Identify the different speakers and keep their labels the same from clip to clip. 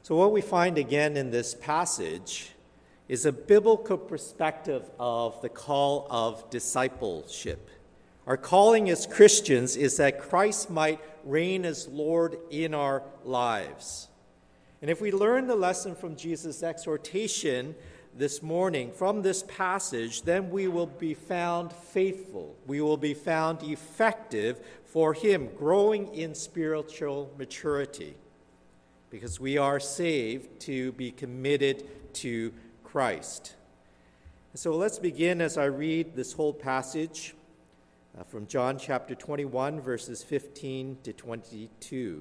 Speaker 1: So what we find again in this passage is a biblical perspective of the call of discipleship. Our calling as Christians is that Christ might reign as Lord in our lives. And if we learn the lesson from Jesus' exhortation this morning from this passage, then we will be found faithful. We will be found effective for Him, growing in spiritual maturity, because we are saved to be committed to Christ. So let's begin as I read this whole passage from John chapter 21, verses 15 to 22.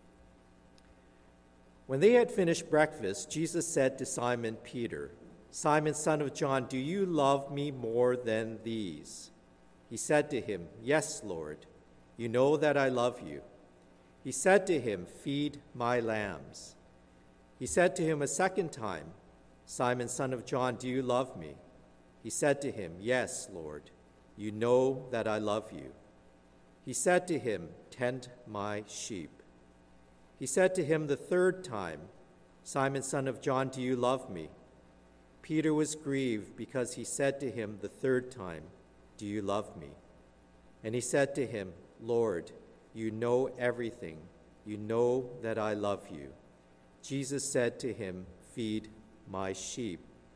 Speaker 1: When they had finished breakfast, Jesus said to Simon Peter, "Simon, son of John, do you love me more than these?" He said to him, "Yes, Lord, you know that I love you." He said to him, "Feed my lambs." He said to him a second time, "Simon, son of John, do you love me?" He said to him, "Yes, Lord, you know that I love you." He said to him, "Tend my sheep." He said to him the third time, "Simon, son of John, do you love me?" Peter was grieved because he said to him the third time, "Do you love me?" And he said to him, "Lord, you know everything. You know that I love you." Jesus said to him, "Feed my sheep."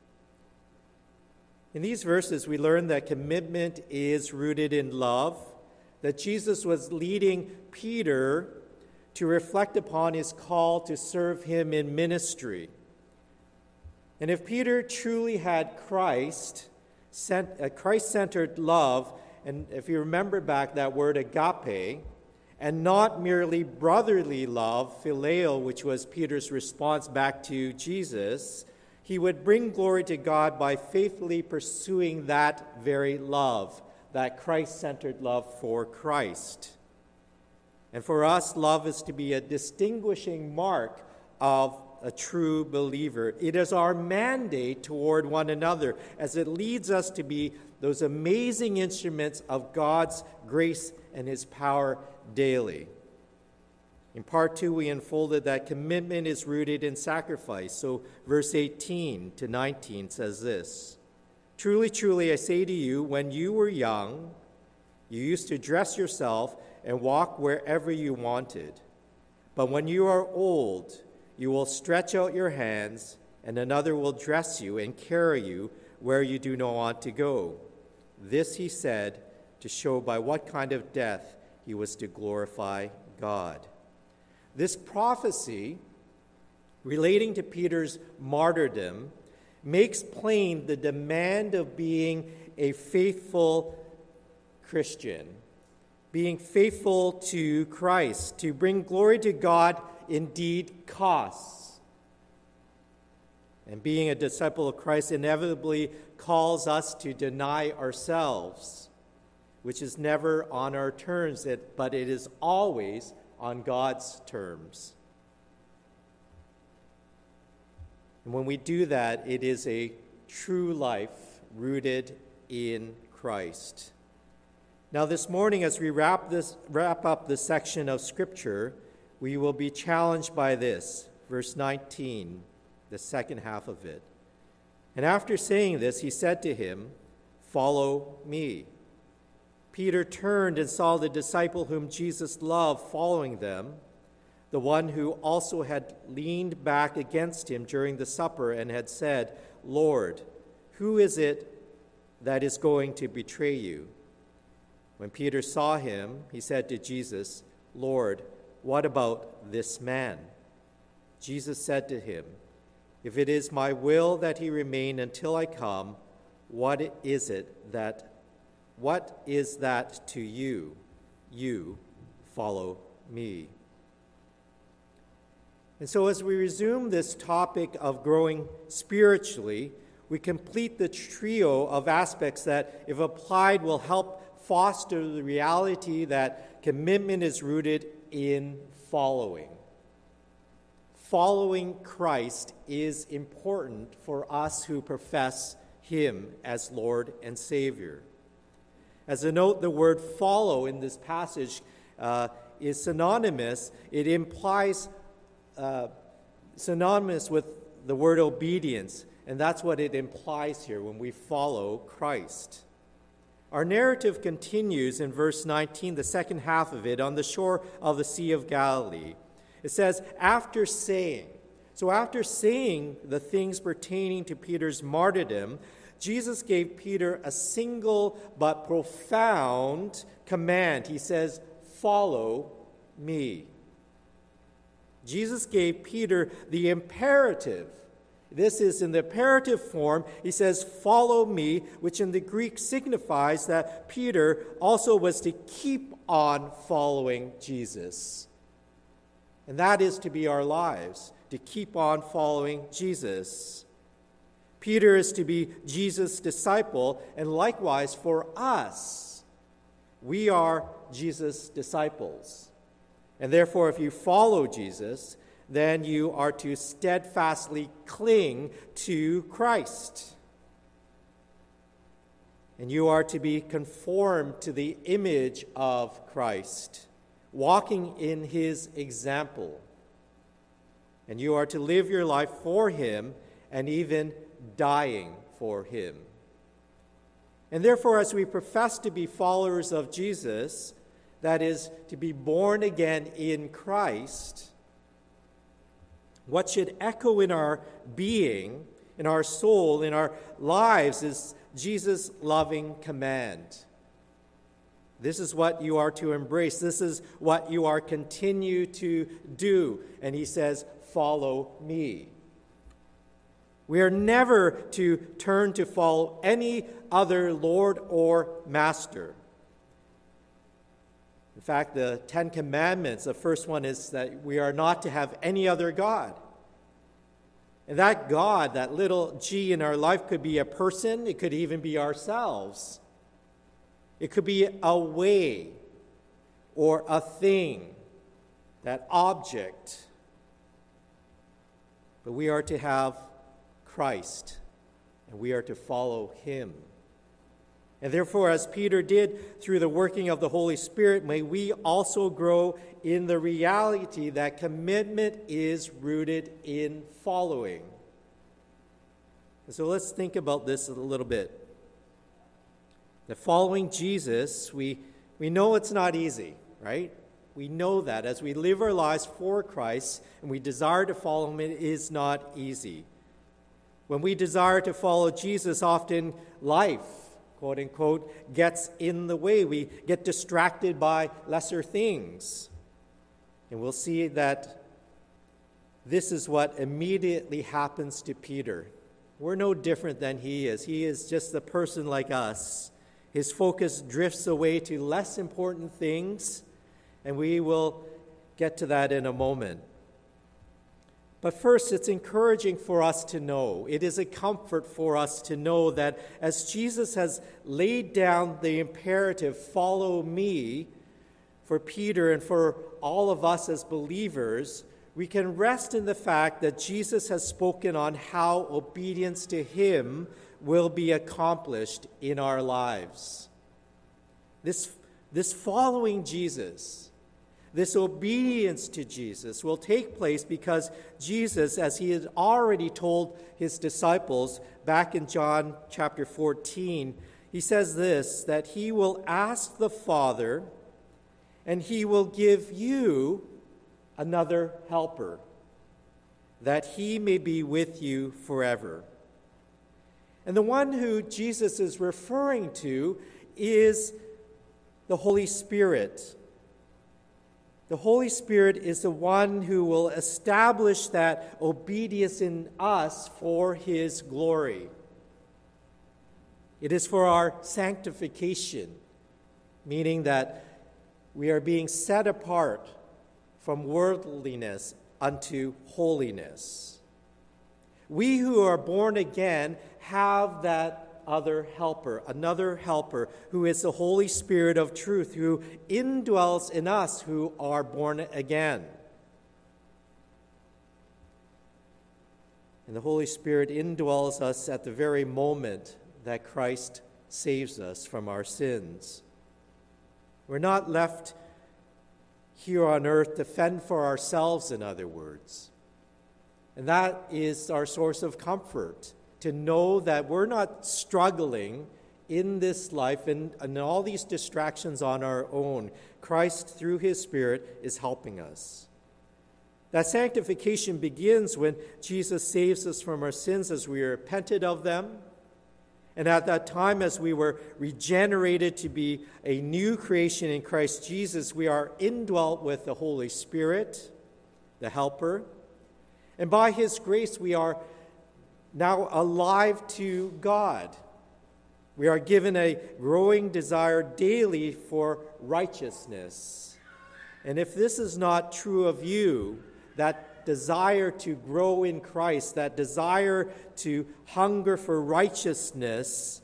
Speaker 1: In these verses, we learn that commitment is rooted in love, that Jesus was leading Peter to reflect upon his call to serve him in ministry. And if Peter truly had Christ-centered love, and if you remember back that word agape, and not merely brotherly love, phileo, which was Peter's response back to Jesus, he would bring glory to God by faithfully pursuing that very love, that Christ-centered love for Christ. And for us, love is to be a distinguishing mark of a true believer. It is our mandate toward one another as it leads us to be those amazing instruments of God's grace and His power daily. In part 2, we unfolded that commitment is rooted in sacrifice. So verse 18 to 19 says this, "Truly, truly, I say to you, when you were young, you used to dress yourself and walk wherever you wanted. But when you are old, you will stretch out your hands, and another will dress you and carry you where you do not want to go." This he said to show by what kind of death he was to glorify God. This prophecy relating to Peter's martyrdom makes plain the demand of being a faithful Christian, being faithful to Christ. To bring glory to God indeed costs. And being a disciple of Christ inevitably calls us to deny ourselves, which is never on our terms, but it is always on God's terms. And when we do that, it is a true life rooted in Christ. Now this morning, as we wrap up this section of Scripture, we will be challenged by this, verse 19, the second half of it. "And after saying this, he said to him, 'Follow me.' Peter turned and saw the disciple whom Jesus loved following them, the one who also had leaned back against him during the supper and had said, 'Lord, who is it that is going to betray you?' When Peter saw him, he said to Jesus, 'Lord, what about this man?' Jesus said to him, 'If it is my will that he remain until I come, what is that to you? You follow me.'" And so as we resume this topic of growing spiritually, we complete the trio of aspects that, if applied, will help foster the reality that commitment is rooted in following. Following Christ is important for us who profess Him as Lord and Savior. As a note, the word follow in this passage is synonymous. It implies synonymous with the word obedience, and that's what it implies here when we follow Christ. Our narrative continues in verse 19, the second half of it, on the shore of the Sea of Galilee. It says, after saying the things pertaining to Peter's martyrdom, Jesus gave Peter a single but profound command. He says, follow me. Jesus gave Peter the imperative. This is in the imperative form. He says, follow me, which in the Greek signifies that Peter also was to keep on following Jesus. And that is to be our lives, to keep on following Jesus. Peter is to be Jesus' disciple, and likewise for us, we are Jesus' disciples. And therefore, if you follow Jesus, then you are to steadfastly cling to Christ. And you are to be conformed to the image of Christ, walking in his example. And you are to live your life for him and even dying for him. And therefore, as we profess to be followers of Jesus, that is, to be born again in Christ, what should echo in our being, in our soul, in our lives is Jesus' loving command. This is what you are to embrace. This is what you are continue to do. And he says, follow me. We are never to turn to follow any other Lord or Master. In fact, the Ten Commandments, the first one is that we are not to have any other God. And that God, that little G in our life, could be a person. It could even be ourselves. It could be a way or a thing, that object. But we are to have Christ, and we are to follow him. And therefore, as Peter did through the working of the Holy Spirit, may we also grow in the reality that commitment is rooted in following. And so let's think about this a little bit. That following Jesus, we know it's not easy, right? We know that as we live our lives for Christ and we desire to follow him, it is not easy. When we desire to follow Jesus, often life, quote unquote, gets in the way. We get distracted by lesser things. And we'll see that this is what immediately happens to Peter. We're no different than he is. He is just a person like us. His focus drifts away to less important things, and we will get to that in a moment. But first, it's encouraging for us to know, it is a comfort for us to know that as Jesus has laid down the imperative, follow me, for Peter and for all of us as believers, we can rest in the fact that Jesus has spoken on how obedience to him will be accomplished in our lives. This following Jesus, this obedience to Jesus will take place because Jesus, as he had already told his disciples back in John chapter 14, he says this, that he will ask the Father, and he will give you another helper, that he may be with you forever. And the one who Jesus is referring to is the Holy Spirit. The Holy Spirit is the one who will establish that obedience in us for his glory. It is for our sanctification, meaning that we are being set apart from worldliness unto holiness. We who are born again have that other helper, another helper, who is the Holy Spirit of truth, who indwells in us who are born again. And the Holy Spirit indwells us at the very moment that Christ saves us from our sins. We're not left here on earth to fend for ourselves, in other words. And that is our source of comfort, to know that we're not struggling in this life and all these distractions on our own. Christ, through his Spirit, is helping us. That sanctification begins when Jesus saves us from our sins as we repented of them. And at that time, as we were regenerated to be a new creation in Christ Jesus, we are indwelt with the Holy Spirit, the Helper. And by his grace, we are now alive to God. We are given a growing desire daily for righteousness. And if this is not true of you, that desire to grow in Christ, that desire to hunger for righteousness,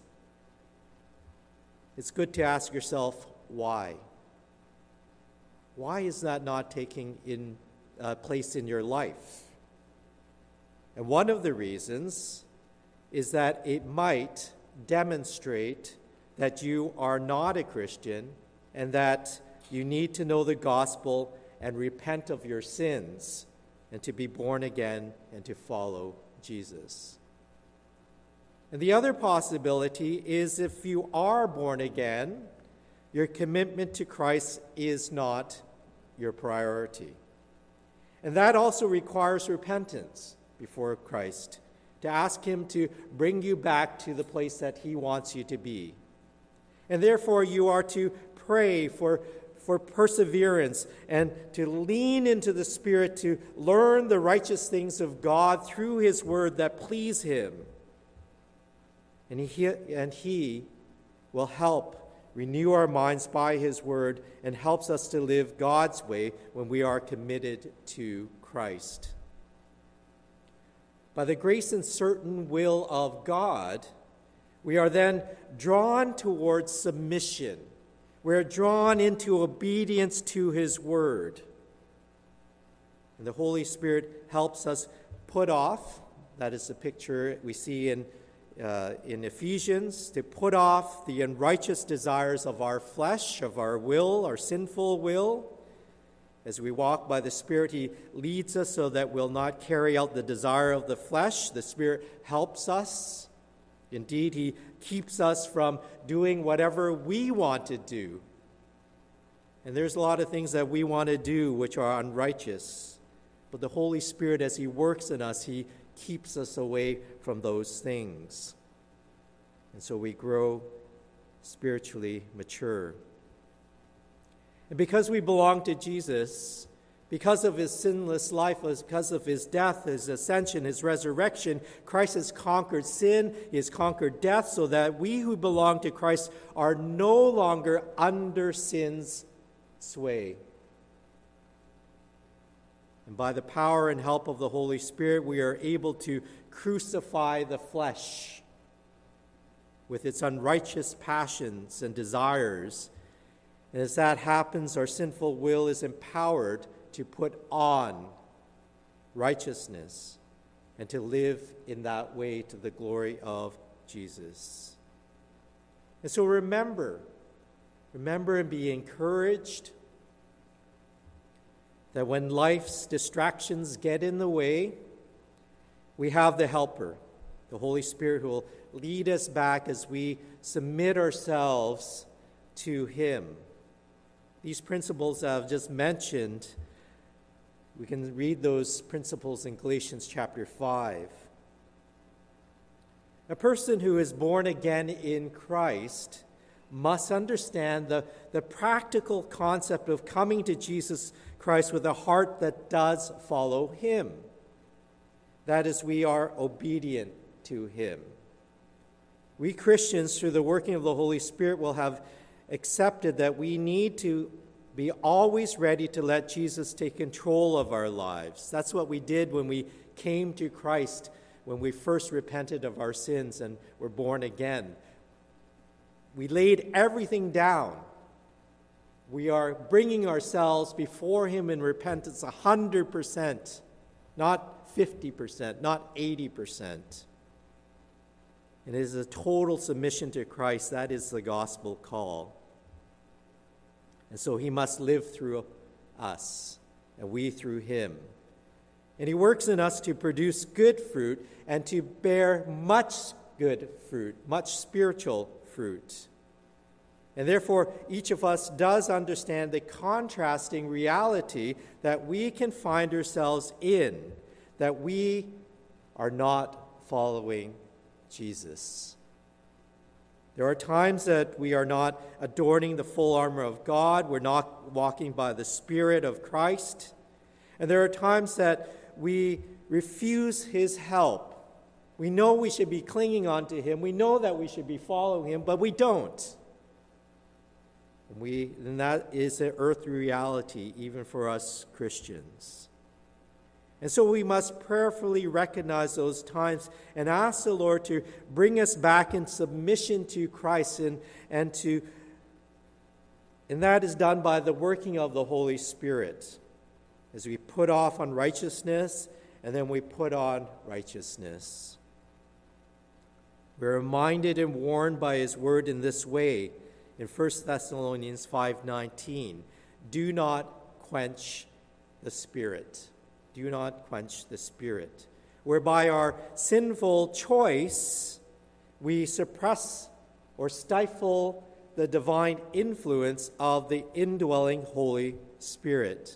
Speaker 1: it's good to ask yourself, why? Why is that not taking place in your life? And one of the reasons is that it might demonstrate that you are not a Christian and that you need to know the gospel and repent of your sins and to be born again and to follow Jesus. And the other possibility is if you are born again, your commitment to Christ is not your priority. And that also requires repentance before Christ, to ask him to bring you back to the place that he wants you to be. And therefore you are to pray for perseverance and to lean into the Spirit to learn the righteous things of God through his word that please him. And he will help renew our minds by his word and helps us to live God's way when we are committed to Christ. By the grace and certain will of God, we are then drawn towards submission. We're drawn into obedience to his word. And the Holy Spirit helps us put off, that is the picture we see in Ephesians, to put off the unrighteous desires of our flesh, of our will, our sinful will. As we walk by the Spirit, he leads us so that we'll not carry out the desire of the flesh. The Spirit helps us. Indeed, he keeps us from doing whatever we want to do. And there's a lot of things that we want to do which are unrighteous. But the Holy Spirit, as he works in us, he keeps us away from those things. And so we grow spiritually mature. And because we belong to Jesus, because of his sinless life, because of his death, his ascension, his resurrection, Christ has conquered sin, he has conquered death, so that we who belong to Christ are no longer under sin's sway. And by the power and help of the Holy Spirit, we are able to crucify the flesh with its unrighteous passions and desires. And as that happens, our sinful will is empowered to put on righteousness and to live in that way to the glory of Jesus. And so remember and be encouraged that when life's distractions get in the way, we have the Helper, the Holy Spirit, who will lead us back as we submit ourselves to him. These principles I've just mentioned, we can read those principles in Galatians chapter 5. A person who is born again in Christ must understand the practical concept of coming to Jesus Christ with a heart that does follow him. That is, we are obedient to him. We Christians, through the working of the Holy Spirit, will have accepted that we need to be always ready to let Jesus take control of our lives. That's what we did when we came to Christ, when we first repented of our sins and were born again. We laid everything down. We are bringing ourselves before him in repentance 100%, not 50%, not 80%. It is a total submission to Christ. That is the gospel call. And so he must live through us, and we through him. And he works in us to produce good fruit and to bear much good fruit, much spiritual fruit. And therefore, each of us does understand the contrasting reality that we can find ourselves in, that we are not following Jesus. There are times that we are not adorning the full armor of God, we're not walking by the Spirit of Christ, and there are times that we refuse his help. We know we should be clinging on to him, we know that we should be following him, but we don't. And that is an earthly reality, even for us Christians. And so we must prayerfully recognize those times and ask the Lord to bring us back in submission to Christ, and that is done by the working of the Holy Spirit, as we put off unrighteousness and then we put on righteousness. We're reminded and warned by his word in this way in 1 Thessalonians 5:19. Do not quench the Spirit. Do not quench the Spirit. Whereby our sinful choice, we suppress or stifle the divine influence of the indwelling Holy Spirit.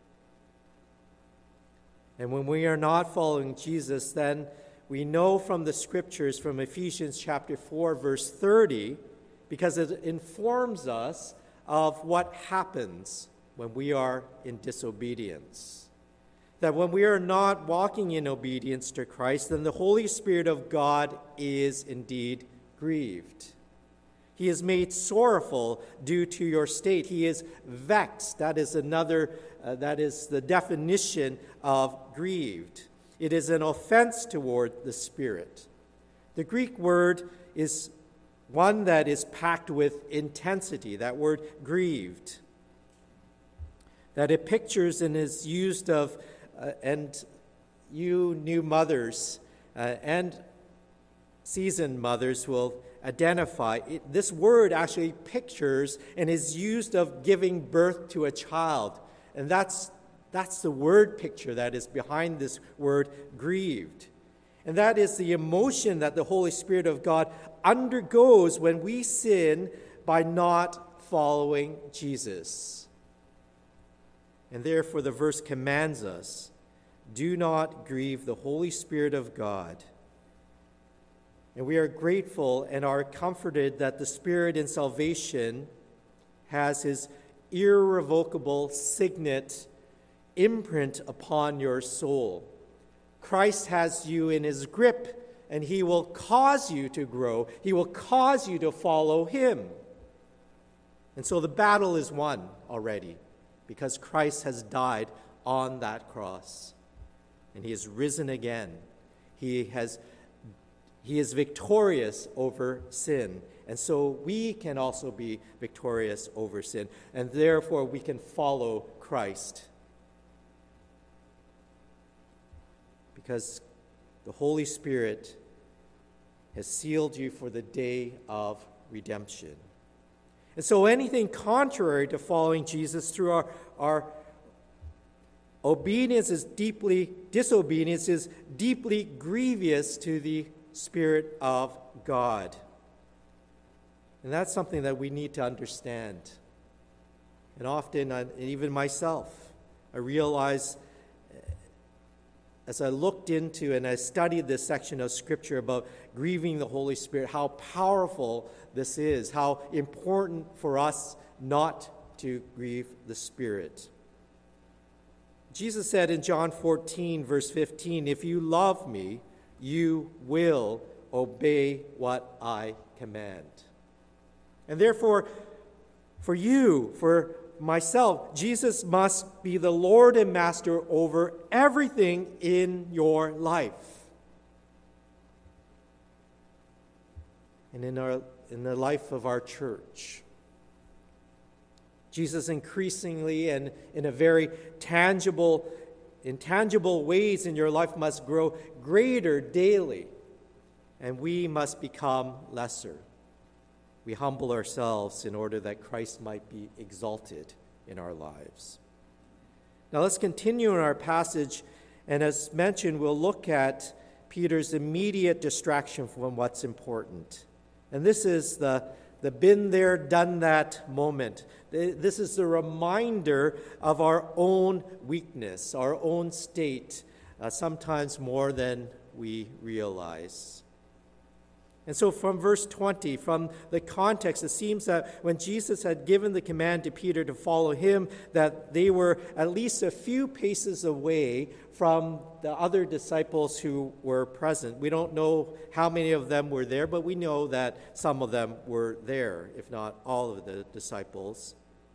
Speaker 1: And when we are not following Jesus, then we know from the scriptures, from Ephesians chapter 4, verse 30, because it informs us of what happens when we are in disobedience. That when we are not walking in obedience to Christ, then the Holy Spirit of God is indeed grieved. He is made sorrowful due to your state. He is vexed. That is the definition of grieved. It is an offense toward the Spirit. The Greek word is one that is packed with intensity, that word grieved. That it pictures and is used of, and you new mothers and seasoned mothers will identify. This word actually pictures and is used of giving birth to a child. And that's the word picture that is behind this word grieved. And that is the emotion that the Holy Spirit of God undergoes when we sin by not following Jesus. And therefore the verse commands us, do not grieve the Holy Spirit of God. And we are grateful and are comforted that the Spirit in salvation has his irrevocable signet imprint upon your soul. Christ has you in his grip, and he will cause you to grow. He will cause you to follow him. And so the battle is won already, because Christ has died on that cross, and he has risen again. He is victorious over sin. And so we can also be victorious over sin. And therefore we can follow Christ. Because the Holy Spirit has sealed you for the day of redemption. And so anything contrary to following Jesus through our disobedience is deeply grievous to the Spirit of God. And that's something that we need to understand. And often, even myself, I realize as I looked into and I studied this section of Scripture about grieving the Holy Spirit, how powerful this is, how important for us not to grieve the Spirit. Jesus said in John 14, verse 15, if you love me, you will obey what I command. And therefore, for you, for myself, Jesus must be the Lord and Master over everything in your life. And in the life of our church. Jesus increasingly and in a very intangible ways in your life must grow greater daily, and we must become lesser. We humble ourselves in order that Christ might be exalted in our lives. Now let's continue in our passage And as mentioned, we'll look at Peter's immediate distraction from what's important. And this is the been there, done that moment. This is the reminder of our own weakness, our own state, sometimes more than we realize. And so from verse 20, from the context, it seems that when Jesus had given the command to Peter to follow him, that they were at least a few paces away from the other disciples who were present. We don't know how many of them were there, but we know that some of them were there, if not all of the disciples.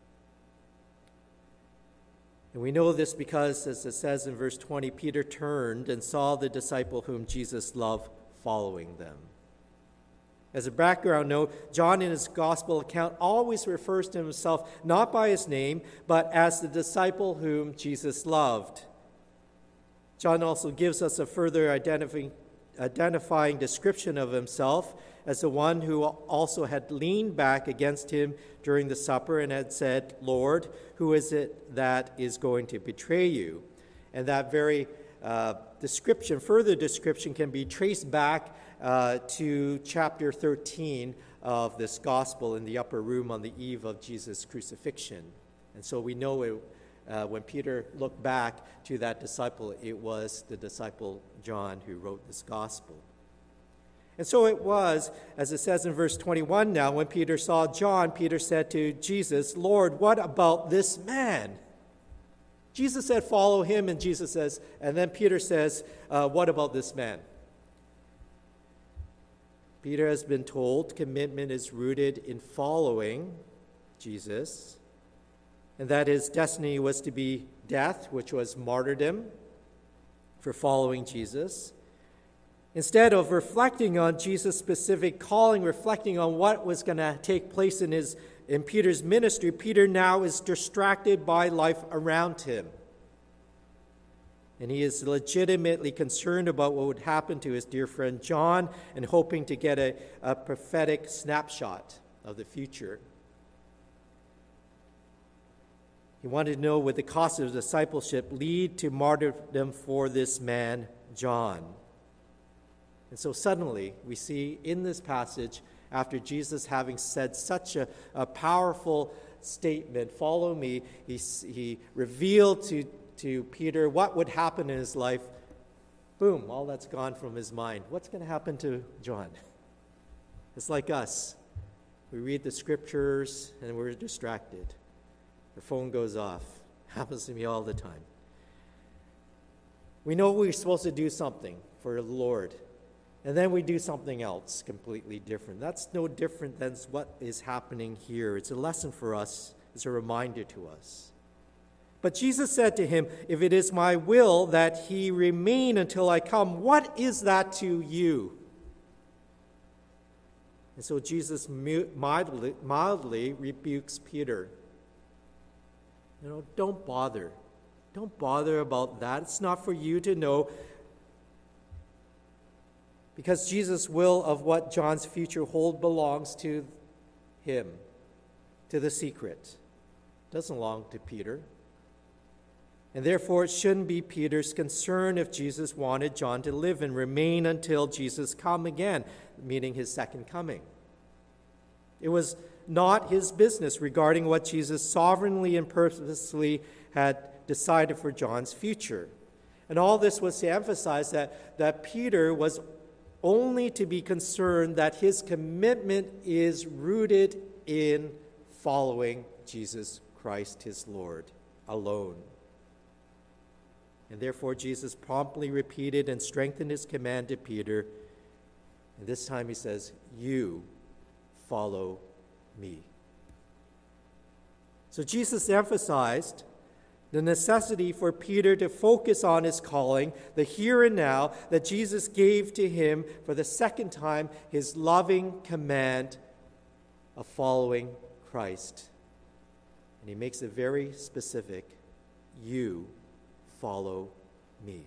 Speaker 1: And we know this because, as it says in verse 20, Peter turned and saw the disciple whom Jesus loved following them. As a background note, John in his gospel account always refers to himself not by his name, but as the disciple whom Jesus loved. John also gives us a further identifying description of himself as the one who also had leaned back against him during the supper and had said, "Lord, who is it that is going to betray you?" And that very further description can be traced back to chapter 13 of this gospel in the upper room on the eve of Jesus' crucifixion. And so we know when Peter looked back to that disciple, it was the disciple John who wrote this gospel. And so it was, as it says in verse 21 now, when Peter saw John, Peter said to Jesus, "Lord, what about this man?" Jesus said, "Follow him," and Jesus says, and then Peter says, "What about this man?" Peter has been told commitment is rooted in following Jesus, and that his destiny was to be death, which was martyrdom for following Jesus. Instead of reflecting on Jesus' specific calling, reflecting on what was going to take place in Peter's ministry, Peter now is distracted by life around him. And he is legitimately concerned about what would happen to his dear friend John and hoping to get a prophetic snapshot of the future. He wanted to know, would the cost of discipleship lead to martyrdom for this man, John? And so suddenly we see in this passage, after Jesus having said such a powerful statement, "Follow me," he revealed to Peter what would happen in his life. Boom, all that's gone from his mind. What's going to happen to John? It's like us. We read the scriptures and we're distracted. The phone goes off. Happens to me all the time. We know we're supposed to do something for the Lord, and then we do something else completely different. That's no different than what is happening here. It's a lesson for us. It's a reminder to us. But Jesus said to him, "If it is my will that he remain until I come, what is that to you?" And so Jesus mildly rebukes Peter. Don't bother. Don't bother about that. It's not for you to know. Because Jesus' will of what John's future hold belongs to him, to the secret. It doesn't belong to Peter. And therefore, it shouldn't be Peter's concern if Jesus wanted John to live and remain until Jesus come again, meaning his second coming. It was not his business regarding what Jesus sovereignly and purposely had decided for John's future. And all this was to emphasize that Peter was only to be concerned that his commitment is rooted in following Jesus Christ, his Lord, alone. And therefore, Jesus promptly repeated and strengthened his command to Peter. And this time he says, "You follow me." So Jesus emphasized the necessity for Peter to focus on his calling, the here and now, that Jesus gave to him for the second time, his loving command of following Christ. And he makes it very specific. You follow me.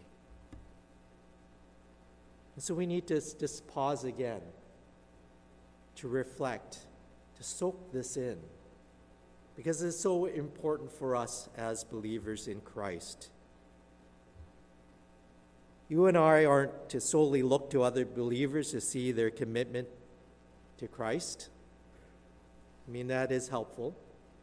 Speaker 1: And so we need to just pause again to reflect, to soak this in, because it's so important for us as believers in Christ. You and I aren't to solely look to other believers to see their commitment to Christ. I mean, that is helpful.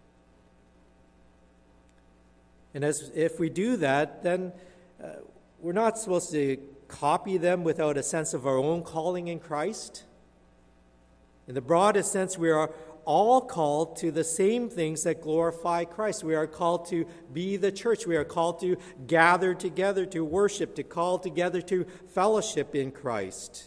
Speaker 1: And if we do that, then we're not supposed to copy them without a sense of our own calling in Christ. In the broadest sense, we are all called to the same things that glorify Christ. We are called to be the church. We are called to gather together, to worship, to call together to fellowship in Christ.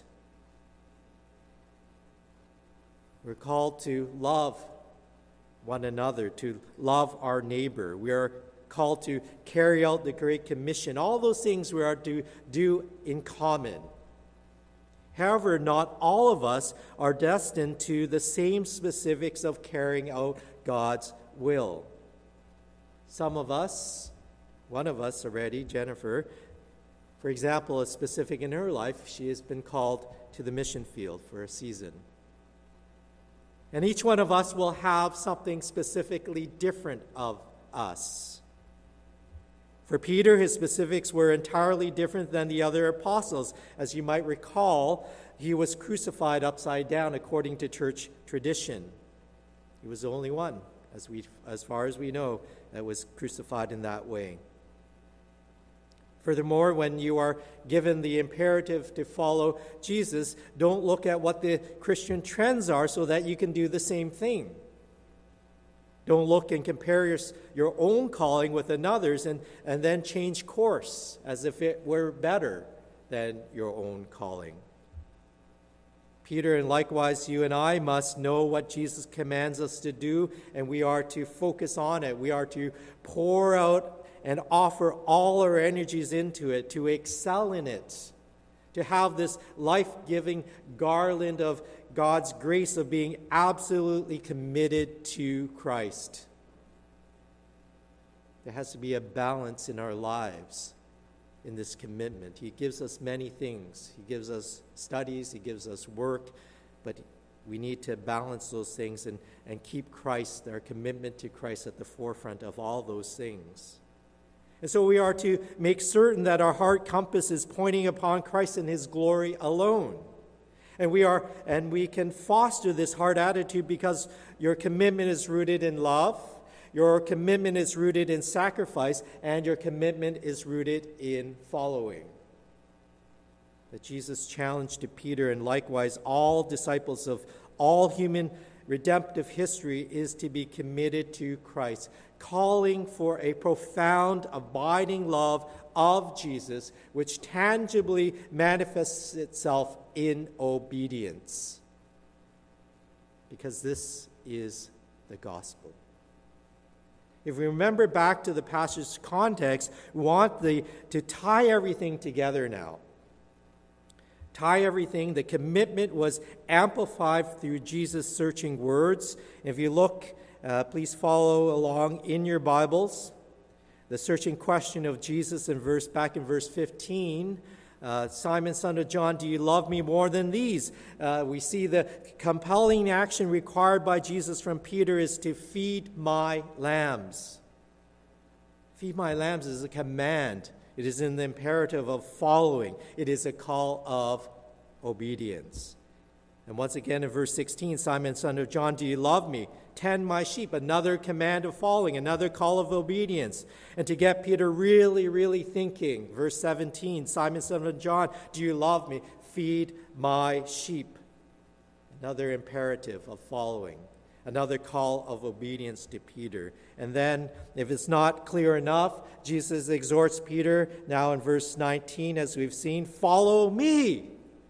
Speaker 1: We're called to love one another, to love our neighbor. We are called to carry out the Great Commission. All those things we are to do in common. However, not all of us are destined to the same specifics of carrying out God's will. Some of us, one of us already, Jennifer, for example, is specific in her life. She has been called to the mission field for a season. And each one of us will have something specifically different of us. For Peter, his specifics were entirely different than the other apostles. As you might recall, he was crucified upside down according to church tradition. He was the only one, as far as we know, that was crucified in that way. Furthermore, when you are given the imperative to follow Jesus, don't look at what the Christian trends are so that you can do the same thing. Don't look and compare your own calling with another's and then change course as if it were better than your own calling. Peter, and likewise you and I, must know what Jesus commands us to do, and we are to focus on it. We are to pour out and offer all our energies into it, to excel in it, to have this life-giving garland of God's grace of being absolutely committed to Christ. There has to be a balance in our lives in this commitment. He gives us many things. He gives us studies, he gives us work, but we need to balance those things and keep Christ, our commitment to Christ, at the forefront of all those things. And so we are to make certain that our heart compass is pointing upon Christ and his glory alone. And we can foster this heart attitude because your commitment is rooted in love, your commitment is rooted in sacrifice, and your commitment is rooted in following. That Jesus challenged to Peter, and likewise all disciples of all human redemptive history, is to be committed to Christ, calling for a profound, abiding love of Jesus, which tangibly manifests itself in obedience. Because this is the gospel. If we remember back to the passage's context, we want to tie everything together now. Tie everything. The commitment was amplified through Jesus' searching words. If you look, please follow along in your Bibles. The searching question of Jesus back in verse 15. Simon, son of John, do you love me more than these? We see the compelling action required by Jesus from Peter is to feed my lambs. Feed my lambs is a command. It is in the imperative of following. It is a call of obedience. And once again in verse 16, Simon, son of John, do you love me? Tend my sheep. Another command of following, another call of obedience. And to get Peter really, really thinking, verse 17, Simon, son of John, do you love me? Feed my sheep. Another imperative of following. Another call of obedience to Peter. And then, if it's not clear enough, Jesus exhorts Peter, now in verse 19, as we've seen, follow me.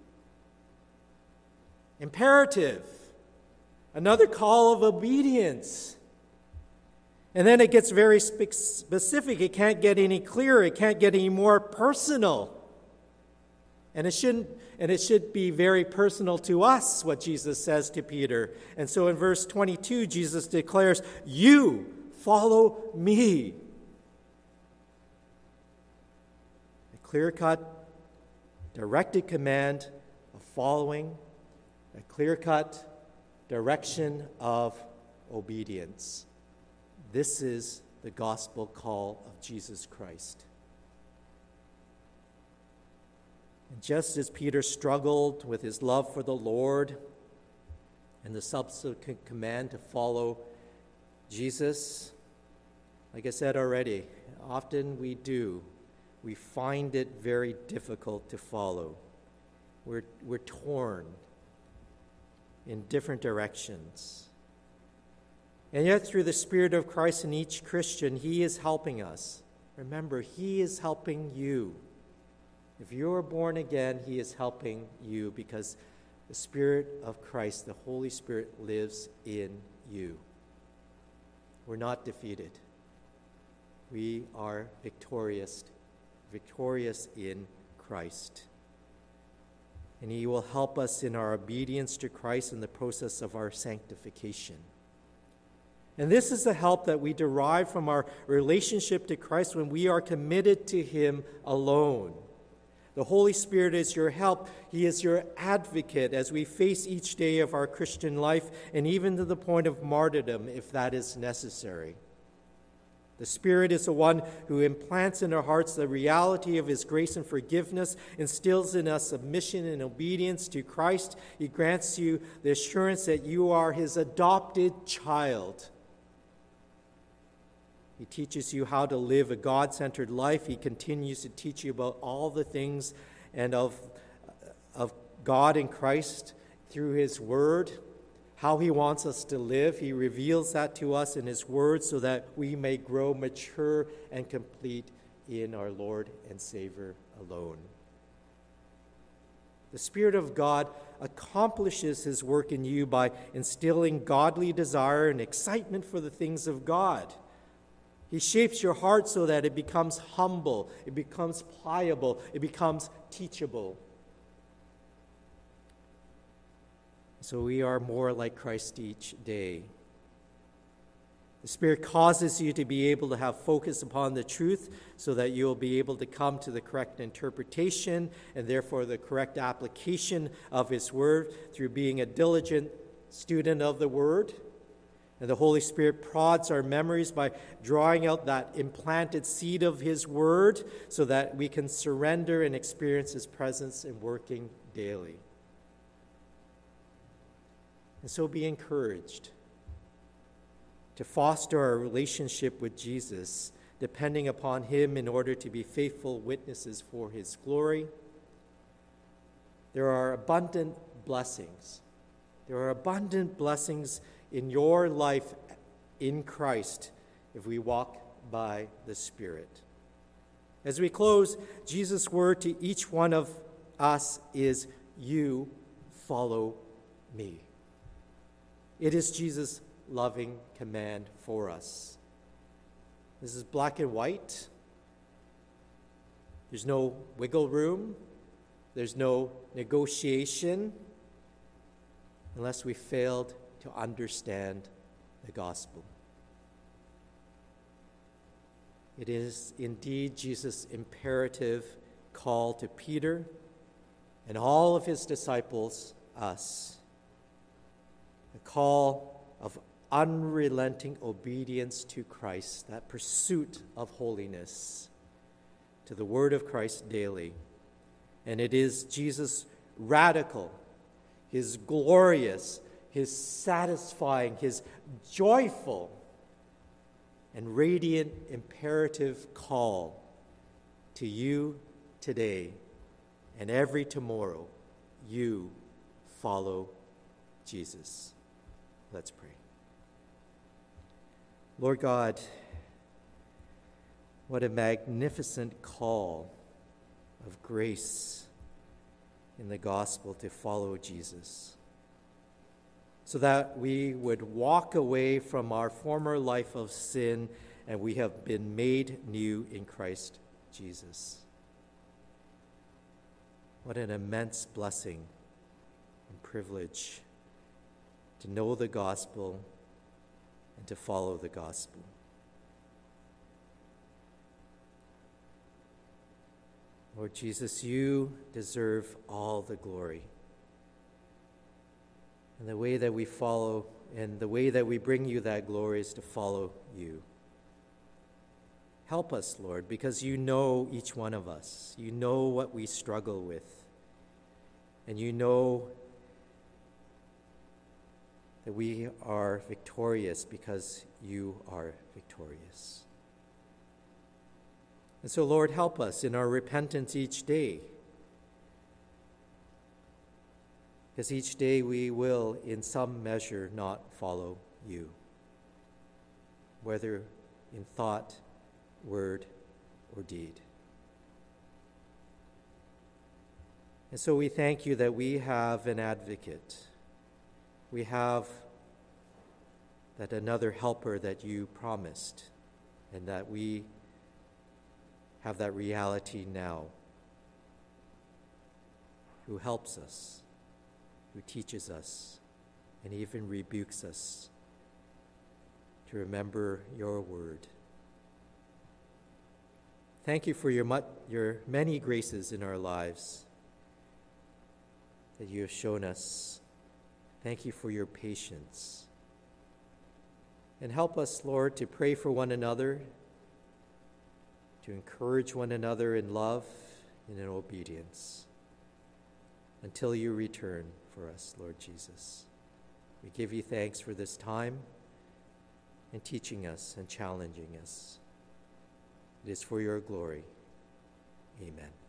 Speaker 1: Imperative. Another call of obedience. And then it gets very specific. It can't get any clearer. It can't get any more personal. And it should be very personal to us, what Jesus says to Peter. And so in verse 22, Jesus declares, you follow me. A clear-cut, directed command of following, a clear-cut direction of obedience. This is the gospel call of Jesus Christ. And just as Peter struggled with his love for the Lord and the subsequent command to follow Jesus, like I said already, often we find it very difficult to follow. We're torn in different directions. And yet, through the Spirit of Christ in each Christian, He is helping us. Remember, He is helping you. If you are born again, He is helping you because the Spirit of Christ, the Holy Spirit, lives in you. We're not defeated. We are victorious in Christ. And He will help us in our obedience to Christ in the process of our sanctification. And this is the help that we derive from our relationship to Christ when we are committed to Him alone. The Holy Spirit is your help. He is your advocate as we face each day of our Christian life and even to the point of martyrdom if that is necessary. The Spirit is the one who implants in our hearts the reality of His grace and forgiveness, instills in us submission and obedience to Christ. He grants you the assurance that you are His adopted child. He teaches you how to live a God-centered life. He continues to teach you about all the things and of God in Christ through His Word, how He wants us to live. He reveals that to us in His Word so that we may grow mature and complete in our Lord and Savior alone. The Spirit of God accomplishes His work in you by instilling godly desire and excitement for the things of God. He shapes your heart so that it becomes humble, it becomes pliable, it becomes teachable. So we are more like Christ each day. The Spirit causes you to be able to have focus upon the truth so that you'll be able to come to the correct interpretation and therefore the correct application of His Word through being a diligent student of the Word. And the Holy Spirit prods our memories by drawing out that implanted seed of His Word so that we can surrender and experience His presence in working daily. And so be encouraged to foster our relationship with Jesus, depending upon Him in order to be faithful witnesses for His glory. There are abundant blessings. There are abundant blessings in your life in Christ if we walk by the Spirit. As we close, Jesus' word to each one of us is, "You follow me." It is Jesus' loving command for us. This is black and white. There's no wiggle room. There's no negotiation unless we failed to understand the gospel. It is indeed Jesus' imperative call to Peter and all of his disciples, us. A call of unrelenting obedience to Christ, that pursuit of holiness, to the word of Christ daily. And it is Jesus' radical, His glorious, His satisfying, His joyful and radiant imperative call to you today and every tomorrow. You follow Jesus. Let's pray. Lord God, what a magnificent call of grace in the gospel to follow Jesus, so that we would walk away from our former life of sin and we have been made new in Christ Jesus. What an immense blessing and privilege to know the gospel and to follow the gospel. Lord Jesus, you deserve all the glory. And the way that we follow and the way that we bring you that glory is to follow you. Help us, Lord, because you know each one of us. You know what we struggle with. And you know that we are victorious because you are victorious. And so, Lord, help us in our repentance each day, because each day we will, in some measure, not follow you, whether in thought, word, or deed. And so we thank you that we have an advocate. We have that another helper that you promised, and that we have that reality now, who helps us, who teaches us, and even rebukes us to remember your word. Thank you for your many graces in our lives that you have shown us. Thank you for your patience. And help us, Lord, to pray for one another, to encourage one another in love and in obedience until you return for us, Lord Jesus. We give you thanks for this time and teaching us and challenging us. It is for your glory. Amen.